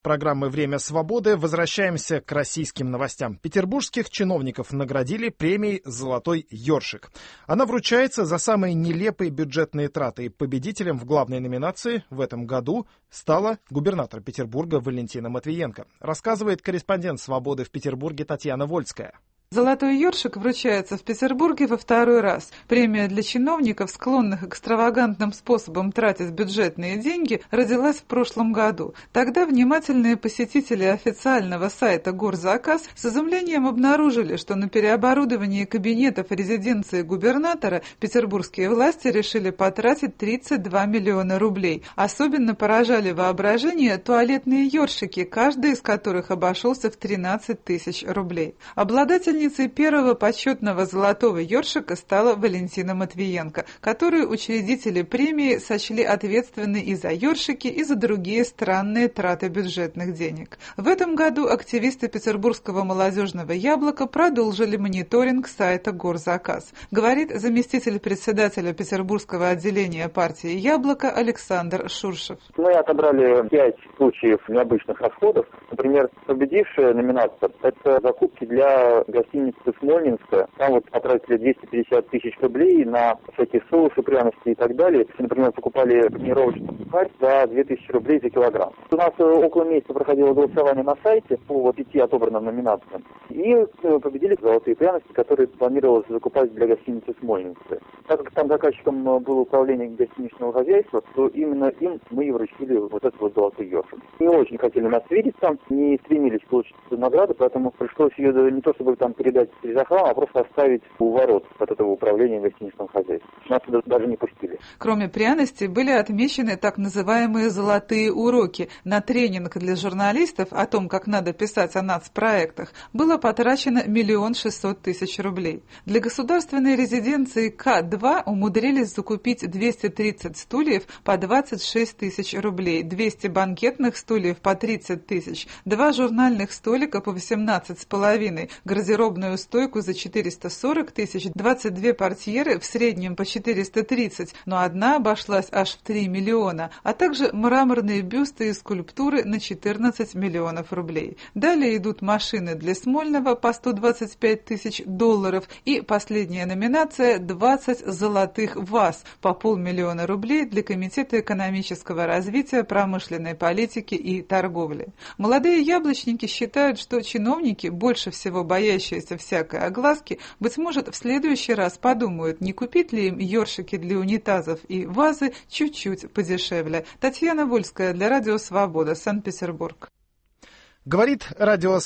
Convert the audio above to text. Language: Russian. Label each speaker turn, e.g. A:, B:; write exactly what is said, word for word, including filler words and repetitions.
A: программы «Время свободы». Возвращаемся к российским новостям. Петербургских чиновников наградили премией «Золотой ёршик». Она вручается за самые нелепые бюджетные траты. И победителем в главной номинации в этом году стала губернатор Петербурга Валентина Матвиенко. Рассказывает корреспондент «Свободы» в Петербурге Татьяна Вольская.
B: Золотой ёршик вручается в Петербурге во второй раз. Премия для чиновников, склонных экстравагантным способом тратить бюджетные деньги, родилась в прошлом году. Тогда внимательные посетители официального сайта «Горзаказ» с изумлением обнаружили, что на переоборудование кабинетов резиденции губернатора петербургские власти решили потратить тридцать два миллиона рублей. Особенно поражали воображение туалетные ёршики, каждый из которых обошелся в тринадцать тысяч рублей. Обладатель Победительницей первого почетного золотого ёршика стала Валентина Матвиенко, которую учредители премии сочли ответственной и за ёршики, и за другие странные траты бюджетных денег. В этом году активисты Петербургского молодежного яблока продолжили мониторинг сайта «Горзаказ», говорит заместитель председателя Петербургского отделения партии «Яблоко» Александр Шуршев.
C: Мы отобрали пять случаев необычных расходов. Например, победившая номинация – это закупки для гостиницы Смольнинская. Там вот потратили двести пятьдесят тысяч рублей на всякие соусы, пряности и так далее. Например, покупали панировочную сухарь за две тысячи рублей за килограмм. У нас около месяца проходило голосование на сайте по пяти отобранным номинациям. И победили золотые пряности, которые планировалось закупать для гостиницы Смольнинская. Так как там заказчиком было управление гостиничного хозяйства, то именно им мы и вручили вот этот вот золотой ёршик. Не очень хотели нас видеть там, не стремились получить эту награду, поэтому пришлось ее не то чтобы там передать через охрану, а просто оставить у ворот от этого управления гостиничного хозяйства. Нас туда даже не пустили.
B: Кроме пряностей были отмечены так называемые «золотые уроки». На тренинг для журналистов о том, как надо писать о нацпроектах, было потрачено миллион шестьсот тысяч рублей. Для государственной резиденции К два умудрились закупить двести тридцать стульев по двадцать шесть тысяч рублей, двести банкетных стульев по тридцать тысяч, два журнальных столика по восемнадцать с половиной, гардеробную стойку за четыреста сорок тысяч, двадцать две портьеры в среднем по четыреста тридцать, но одна обошлась аж в три миллиона, а также мраморные бюсты и скульптуры на четырнадцать миллионов рублей. Далее идут машины для Смольного по сто двадцать пять тысяч долларов и последняя номинация двадцать золотых ВАЗ по полмиллиона рублей для Комитета экономического развития, промышленной политики и торговли. Молодые яблочники считают, что чиновники, больше всего боящиеся всякой огласки, быть может, в следующий раз подумают, не купить ли им ёршики для унитазов и вазы чуть-чуть подешевле. Татьяна Вольская для Радио Свобода, Санкт-Петербург.
A: Говорит Радио